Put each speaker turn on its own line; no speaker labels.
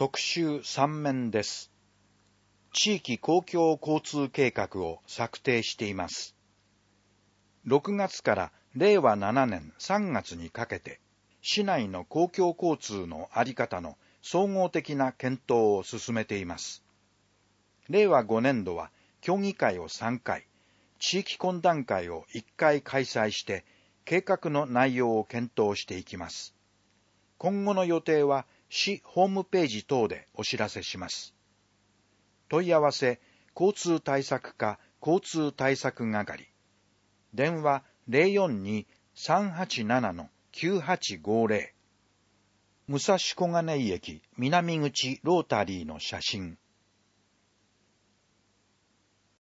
特集3面です。地域公共交通計画を策定しています。6月から令和7年3月にかけて、市内の公共交通のあり方の総合的な検討を進めています。令和5年度は協議会を3回、地域懇談会を1回開催して、計画の内容を検討していきます。今後の予定は市ホームページ等でお知らせします。問い合わせ、交通対策課交通対策係。電話 042-387-9850。武蔵小金井駅南口ロータリーの写真。